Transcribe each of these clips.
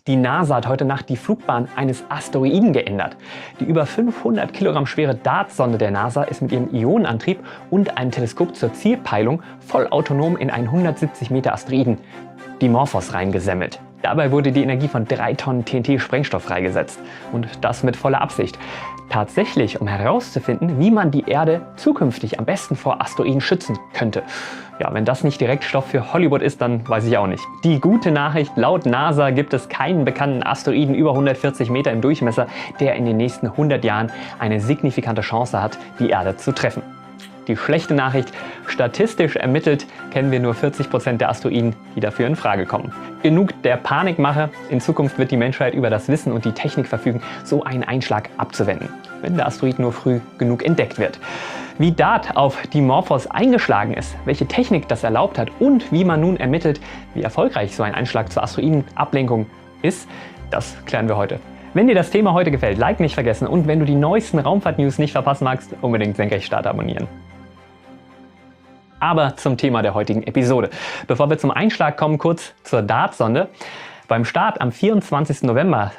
Die NASA hat heute Nacht die Flugbahn eines Asteroiden geändert. Die über 500 Kilogramm schwere DART-Sonde der NASA ist mit ihrem Ionenantrieb und einem Teleskop zur Zielpeilung vollautonom in einen 170 Meter Asteroiden, Dimorphos, reingesemmelt. Dabei wurde die Energie von 3 Tonnen TNT-Sprengstoff freigesetzt. Und das mit voller Absicht. Tatsächlich, um herauszufinden, wie man die Erde zukünftig am besten vor Asteroiden schützen könnte. Ja, wenn das nicht direkt Stoff für Hollywood ist, dann weiß ich auch nicht. Die gute Nachricht: Laut NASA gibt es keinen bekannten Asteroiden über 140 Meter im Durchmesser, der in den nächsten 100 Jahren eine signifikante Chance hat, die Erde zu treffen. Die schlechte Nachricht: Statistisch ermittelt kennen wir nur 40% der Asteroiden, die dafür in Frage kommen. Genug der Panikmache. In Zukunft wird die Menschheit über das Wissen und die Technik verfügen, so einen Einschlag abzuwenden, wenn der Asteroid nur früh genug entdeckt wird. Wie DART auf Dimorphos eingeschlagen ist, welche Technik das erlaubt hat und wie man nun ermittelt, wie erfolgreich so ein Einschlag zur Asteroidenablenkung ist, das klären wir heute. Wenn dir das Thema heute gefällt, Like nicht vergessen, und wenn du die neuesten Raumfahrt-News nicht verpassen magst, unbedingt Senkrechtstarter abonnieren. Aber zum Thema der heutigen Episode. Bevor wir zum Einschlag kommen, kurz zur DART-Sonde. Beim Start am 24. November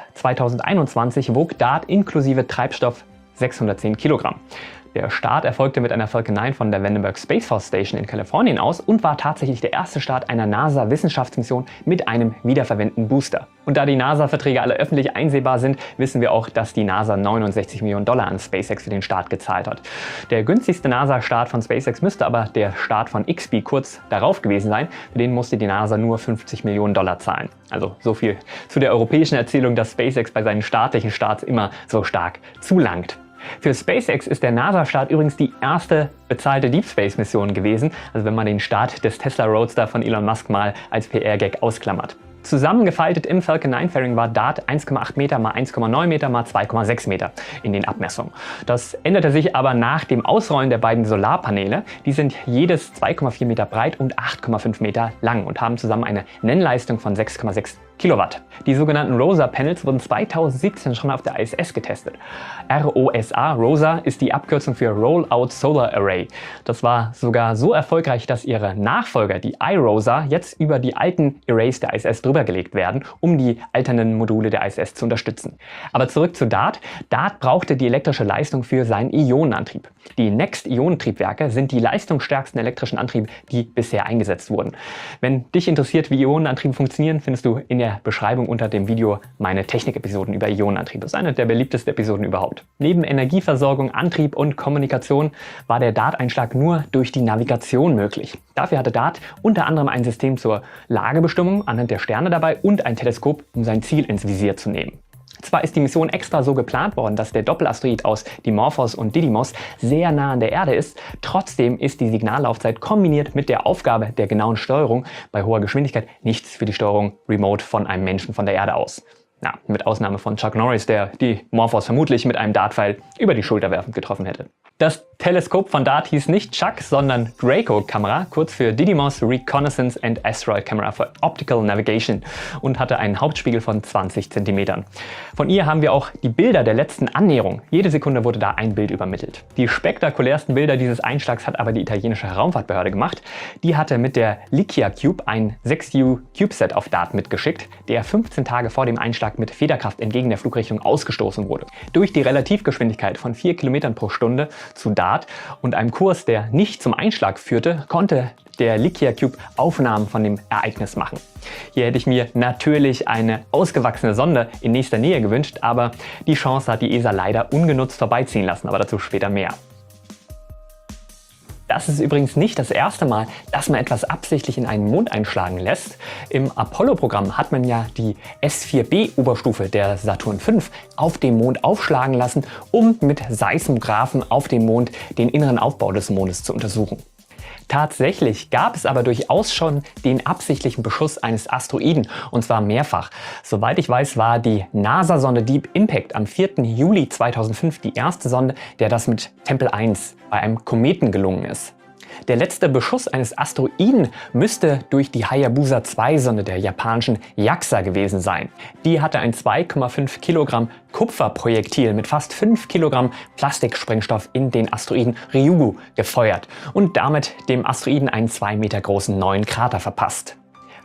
2021 wog DART inklusive Treibstoff 610 Kilogramm. Der Start erfolgte mit einer Falcon 9 von der Vandenberg Space Force Station in Kalifornien aus und war tatsächlich der erste Start einer NASA-Wissenschaftsmission mit einem wiederverwendeten Booster. Und da die NASA-Verträge alle öffentlich einsehbar sind, wissen wir auch, dass die NASA $69 Millionen an SpaceX für den Start gezahlt hat. Der günstigste NASA-Start von SpaceX müsste aber der Start von XP kurz darauf gewesen sein. Für den musste die NASA nur $50 Millionen zahlen. Also so viel zu der europäischen Erzählung, dass SpaceX bei seinen staatlichen Starts immer so stark zulangt. Für SpaceX ist der NASA-Start übrigens die erste bezahlte Deep Space-Mission gewesen, also wenn man den Start des Tesla Roadster von Elon Musk mal als PR-Gag ausklammert. Zusammengefaltet im Falcon 9 Fairing war DART 1,8 Meter mal 1,9 Meter mal 2,6 Meter in den Abmessungen. Das änderte sich aber nach dem Ausrollen der beiden Solarpaneele. Die sind jedes 2,4 Meter breit und 8,5 Meter lang und haben zusammen eine Nennleistung von 6,6 Kilowatt. Die sogenannten ROSA-Panels wurden 2017 schon auf der ISS getestet. ROSA, ROSA, ist die Abkürzung für Roll-Out Solar Array. Das war sogar so erfolgreich, dass ihre Nachfolger, die iROSA, jetzt über die alten Arrays der ISS drüber gelegt werden, um die alternden Module der ISS zu unterstützen. Aber zurück zu DART. DART brauchte die elektrische Leistung für seinen Ionenantrieb. Die Next-Ionentriebwerke sind die leistungsstärksten elektrischen Antriebe, die bisher eingesetzt wurden. Wenn dich interessiert, wie Ionenantriebe funktionieren, findest du in der Beschreibung unter dem Video meine Technik-Episoden über Ionenantriebe. Das ist eine der beliebtesten Episoden überhaupt. Neben Energieversorgung, Antrieb und Kommunikation war der DART-Einschlag nur durch die Navigation möglich. Dafür hatte DART unter anderem ein System zur Lagebestimmung anhand der Sterne dabei und ein Teleskop, um sein Ziel ins Visier zu nehmen. Zwar ist die Mission extra so geplant worden, dass der Doppelasteroid aus Dimorphos und Didymos sehr nah an der Erde ist, trotzdem ist die Signallaufzeit kombiniert mit der Aufgabe der genauen Steuerung bei hoher Geschwindigkeit nichts für die Steuerung remote von einem Menschen von der Erde aus. Na, mit Ausnahme von Chuck Norris, der Dimorphos vermutlich mit einem Dartpfeil über die Schulter werfend getroffen hätte. Das Teleskop von DART hieß nicht Chuck, sondern Draco-Kamera, kurz für Didymos Reconnaissance and Asteroid Camera for Optical Navigation, und hatte einen Hauptspiegel von 20 cm. Von ihr haben wir auch die Bilder der letzten Annäherung. Jede Sekunde wurde da ein Bild übermittelt. Die spektakulärsten Bilder dieses Einschlags hat aber die italienische Raumfahrtbehörde gemacht. Die hatte mit der Likia Cube ein 6U CubeSat auf DART mitgeschickt, der 15 Tage vor dem Einschlag mit Federkraft entgegen der Flugrichtung ausgestoßen wurde. Durch die Relativgeschwindigkeit von 4 Kilometern pro Stunde zu DART und einem Kurs, der nicht zum Einschlag führte, konnte der Likia Cube Aufnahmen von dem Ereignis machen. Hier hätte ich mir natürlich eine ausgewachsene Sonde in nächster Nähe gewünscht, aber die Chance hat die ESA leider ungenutzt vorbeiziehen lassen, aber dazu später mehr. Das ist übrigens nicht das erste Mal, dass man etwas absichtlich in einen Mond einschlagen lässt. Im Apollo-Programm hat man ja die S4B-Oberstufe der Saturn V auf dem Mond aufschlagen lassen, um mit Seismographen auf dem Mond den inneren Aufbau des Mondes zu untersuchen. Tatsächlich gab es aber durchaus schon den absichtlichen Beschuss eines Asteroiden, und zwar mehrfach. Soweit ich weiß, war die NASA-Sonde Deep Impact am 4. Juli 2005 die erste Sonde, der das mit Tempel 1 bei einem Kometen gelungen ist. Der letzte Beschuss eines Asteroiden müsste durch die Hayabusa 2 Sonde der japanischen JAXA gewesen sein. Die hatte ein 2,5 Kilogramm Kupferprojektil mit fast 5 Kilogramm Plastiksprengstoff in den Asteroiden Ryugu gefeuert und damit dem Asteroiden einen 2 Meter großen neuen Krater verpasst.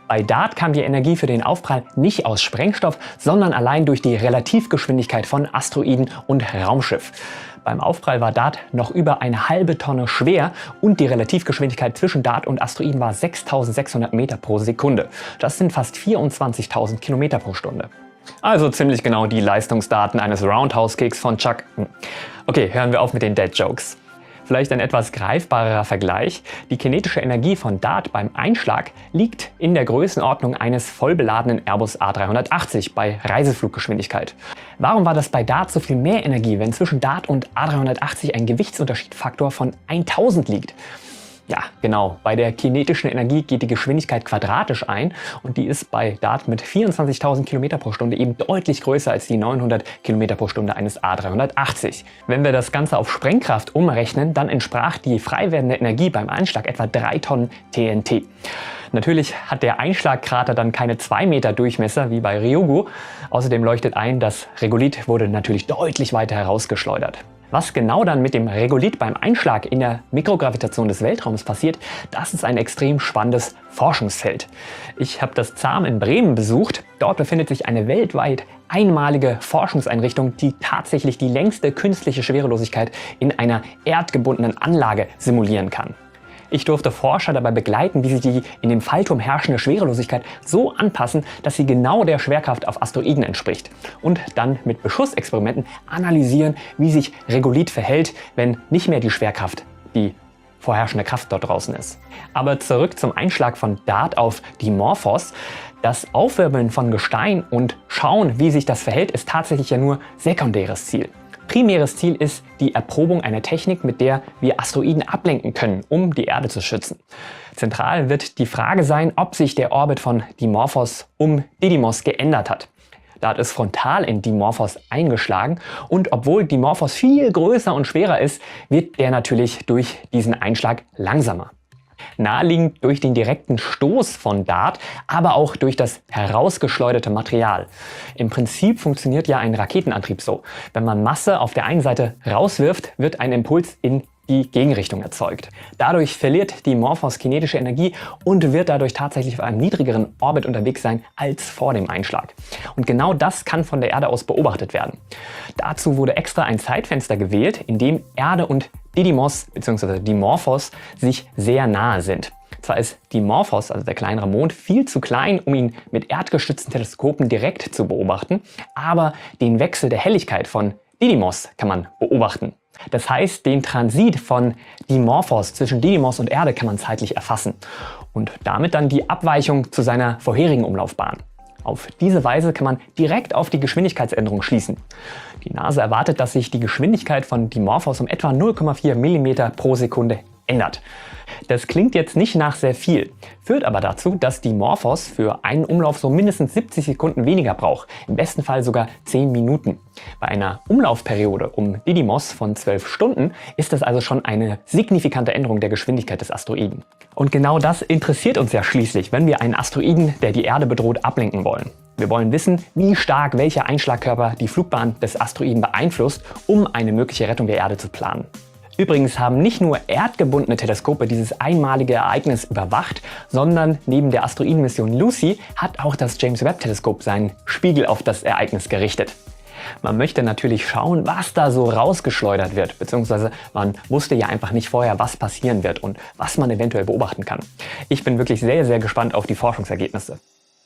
Bei DART kam die Energie für den Aufprall nicht aus Sprengstoff, sondern allein durch die Relativgeschwindigkeit von Asteroiden und Raumschiff. Beim Aufprall war DART noch über eine halbe Tonne schwer und die Relativgeschwindigkeit zwischen DART und Asteroiden war 6.600 Meter pro Sekunde. Das sind fast 24.000 Kilometer pro Stunde. Also ziemlich genau die Leistungsdaten eines Roundhouse-Kicks von Chuck. Okay, hören wir auf mit den Dad-Jokes. Vielleicht ein etwas greifbarerer Vergleich. Die kinetische Energie von DART beim Einschlag liegt in der Größenordnung eines vollbeladenen Airbus A380 bei Reisefluggeschwindigkeit. Warum war das bei DART so viel mehr Energie, wenn zwischen DART und A380 ein Gewichtsunterschiedfaktor von 1000 liegt? Ja, genau. Bei der kinetischen Energie geht die Geschwindigkeit quadratisch ein und die ist bei DART mit 24.000 Kilometer pro Stunde eben deutlich größer als die 900 Kilometer pro Stunde eines A380. Wenn wir das Ganze auf Sprengkraft umrechnen, dann entsprach die frei werdende Energie beim Einschlag etwa 3 Tonnen TNT. Natürlich hat der Einschlagkrater dann keine 2 Meter Durchmesser wie bei Ryugu. Außerdem leuchtet ein, das Regolith wurde natürlich deutlich weiter herausgeschleudert. Was genau dann mit dem Regolith beim Einschlag in der Mikrogravitation des Weltraums passiert, das ist ein extrem spannendes Forschungsfeld. Ich habe das ZAM in Bremen besucht. Dort befindet sich eine weltweit einmalige Forschungseinrichtung, die tatsächlich die längste künstliche Schwerelosigkeit in einer erdgebundenen Anlage simulieren kann. Ich durfte Forscher dabei begleiten, wie sie die in dem Fallturm herrschende Schwerelosigkeit so anpassen, dass sie genau der Schwerkraft auf Asteroiden entspricht. Und dann mit Beschussexperimenten analysieren, wie sich Regolith verhält, wenn nicht mehr die Schwerkraft die vorherrschende Kraft dort draußen ist. Aber zurück zum Einschlag von DART auf Dimorphos. Das Aufwirbeln von Gestein und schauen, wie sich das verhält, ist tatsächlich ja nur sekundäres Ziel. Primäres Ziel ist die Erprobung einer Technik, mit der wir Asteroiden ablenken können, um die Erde zu schützen. Zentral wird die Frage sein, ob sich der Orbit von Dimorphos um Didymos geändert hat. DART ist frontal in Dimorphos eingeschlagen und obwohl Dimorphos viel größer und schwerer ist, wird der natürlich durch diesen Einschlag langsamer. Naheliegend durch den direkten Stoß von DART, aber auch durch das herausgeschleuderte Material. Im Prinzip funktioniert ja ein Raketenantrieb so. Wenn man Masse auf der einen Seite rauswirft, wird ein Impuls in die Gegenrichtung erzeugt. Dadurch verliert Dimorphos kinetische Energie und wird dadurch tatsächlich auf einem niedrigeren Orbit unterwegs sein als vor dem Einschlag. Und genau das kann von der Erde aus beobachtet werden. Dazu wurde extra ein Zeitfenster gewählt, in dem Erde und Didymos bzw. Dimorphos sich sehr nahe sind. Zwar ist Dimorphos, also der kleinere Mond, viel zu klein, um ihn mit erdgestützten Teleskopen direkt zu beobachten, aber den Wechsel der Helligkeit von Didymos kann man beobachten. Das heißt, den Transit von Dimorphos zwischen Didymos und Erde kann man zeitlich erfassen und damit dann die Abweichung zu seiner vorherigen Umlaufbahn. Auf diese Weise kann man direkt auf die Geschwindigkeitsänderung schließen. Die NASA erwartet, dass sich die Geschwindigkeit von Dimorphos um etwa 0,4 mm pro Sekunde ändert. Das klingt jetzt nicht nach sehr viel, führt aber dazu, dass Dimorphos für einen Umlauf so mindestens 70 Sekunden weniger braucht, im besten Fall sogar 10 Minuten. Bei einer Umlaufperiode um Didymos von 12 Stunden ist das also schon eine signifikante Änderung der Geschwindigkeit des Asteroiden. Und genau das interessiert uns ja schließlich, wenn wir einen Asteroiden, der die Erde bedroht, ablenken wollen. Wir wollen wissen, wie stark welcher Einschlagkörper die Flugbahn des Asteroiden beeinflusst, um eine mögliche Rettung der Erde zu planen. Übrigens haben nicht nur erdgebundene Teleskope dieses einmalige Ereignis überwacht, sondern neben der Asteroidenmission Lucy hat auch das James-Webb-Teleskop seinen Spiegel auf das Ereignis gerichtet. Man möchte natürlich schauen, was da so rausgeschleudert wird, beziehungsweise man wusste ja einfach nicht vorher, was passieren wird und was man eventuell beobachten kann. Ich bin wirklich sehr, sehr gespannt auf die Forschungsergebnisse.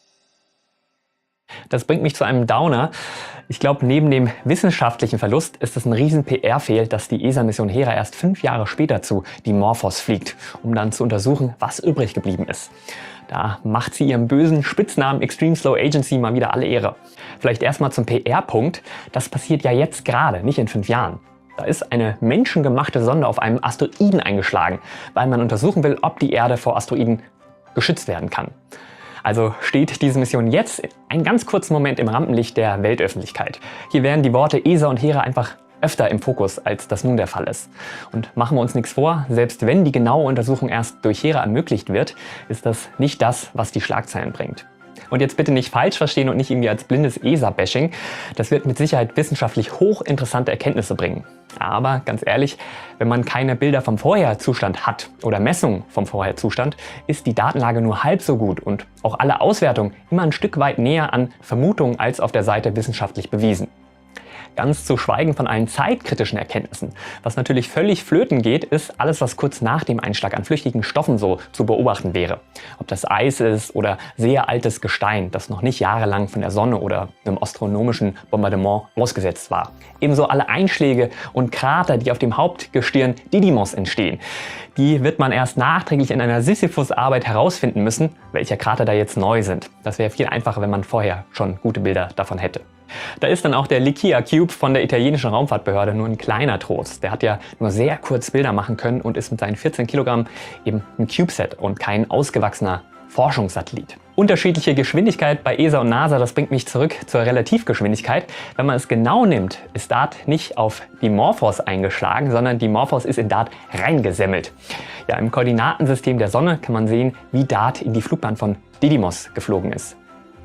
Das bringt mich zu einem Downer. Ich glaube, neben dem wissenschaftlichen Verlust ist es ein riesen PR-Fehl, dass die ESA-Mission Hera erst 5 Jahre später zu Dimorphos fliegt, um dann zu untersuchen, was übrig geblieben ist. Da macht sie ihrem bösen Spitznamen Extreme Slow Agency mal wieder alle Ehre. Vielleicht erstmal zum PR-Punkt. Das passiert ja jetzt gerade, nicht in 5 Jahren. Da ist eine menschengemachte Sonde auf einem Asteroiden eingeschlagen, weil man untersuchen will, ob die Erde vor Asteroiden geschützt werden kann. Also steht diese Mission jetzt einen ganz kurzen Moment im Rampenlicht der Weltöffentlichkeit. Hier werden die Worte ESA und Hera einfach öfter im Fokus, als das nun der Fall ist. Und machen wir uns nichts vor, selbst wenn die genaue Untersuchung erst durch Hera ermöglicht wird, ist das nicht das, was die Schlagzeilen bringt. Und jetzt bitte nicht falsch verstehen und nicht irgendwie als blindes ESA-Bashing. Das wird mit Sicherheit wissenschaftlich hochinteressante Erkenntnisse bringen. Aber ganz ehrlich, wenn man keine Bilder vom Vorherzustand hat oder Messungen vom Vorherzustand, ist die Datenlage nur halb so gut und auch alle Auswertungen immer ein Stück weit näher an Vermutungen als auf der Seite wissenschaftlich bewiesen. Ganz zu schweigen von allen zeitkritischen Erkenntnissen. Was natürlich völlig flöten geht, ist alles, was kurz nach dem Einschlag an flüchtigen Stoffen so zu beobachten wäre. Ob das Eis ist oder sehr altes Gestein, das noch nicht jahrelang von der Sonne oder einem astronomischen Bombardement ausgesetzt war. Ebenso alle Einschläge und Krater, die auf dem Hauptgestirn Didymos entstehen. Die wird man erst nachträglich in einer Sisyphus-Arbeit herausfinden müssen, welche Krater da jetzt neu sind. Das wäre viel einfacher, wenn man vorher schon gute Bilder davon hätte. Da ist dann auch der Likia Cube von der italienischen Raumfahrtbehörde nur ein kleiner Trost. Der hat ja nur sehr kurz Bilder machen können und ist mit seinen 14 Kilogramm eben ein CubeSat und kein ausgewachsener Forschungssatellit. Unterschiedliche Geschwindigkeit bei ESA und NASA, das bringt mich zurück zur Relativgeschwindigkeit. Wenn man es genau nimmt, ist DART nicht auf Dimorphos eingeschlagen, sondern Dimorphos ist in DART reingesemmelt. Ja, im Koordinatensystem der Sonne kann man sehen, wie DART in die Flugbahn von Didymos geflogen ist.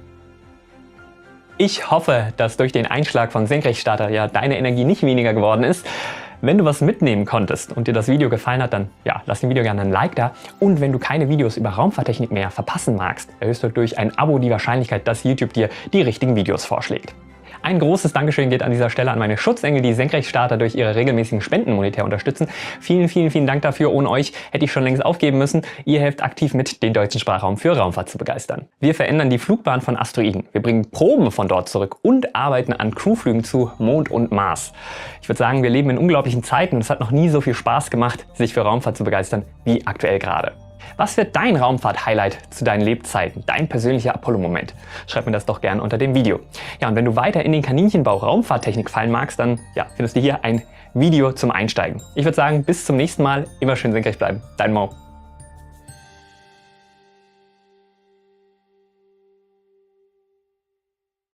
Ich hoffe, dass durch den Einschlag von Senkrechtstarter ja deine Energie nicht weniger geworden ist. Wenn du was mitnehmen konntest und dir das Video gefallen hat, dann ja, lass dem Video gerne ein Like da. Und wenn du keine Videos über Raumfahrttechnik mehr verpassen magst, erhöhst du durch ein Abo die Wahrscheinlichkeit, dass YouTube dir die richtigen Videos vorschlägt. Ein großes Dankeschön geht an dieser Stelle an meine Schutzengel, die Senkrechtstarter durch ihre regelmäßigen Spenden monetär unterstützen. Vielen, vielen, vielen Dank dafür. Ohne euch hätte ich schon längst aufgeben müssen. Ihr helft aktiv mit, den deutschen Sprachraum für Raumfahrt zu begeistern. Wir verändern die Flugbahn von Asteroiden. Wir bringen Proben von dort zurück und arbeiten an Crewflügen zu Mond und Mars. Ich würde sagen, wir leben in unglaublichen Zeiten und es hat noch nie so viel Spaß gemacht, sich für Raumfahrt zu begeistern, wie aktuell gerade. Was wird dein Raumfahrt-Highlight zu deinen Lebzeiten, dein persönlicher Apollo-Moment? Schreib mir das doch gerne unter dem Video. Ja, und wenn du weiter in den Kaninchenbau Raumfahrttechnik fallen magst, dann ja, findest du hier ein Video zum Einsteigen. Ich würde sagen, bis zum nächsten Mal, immer schön senkrecht bleiben. Dein Mo.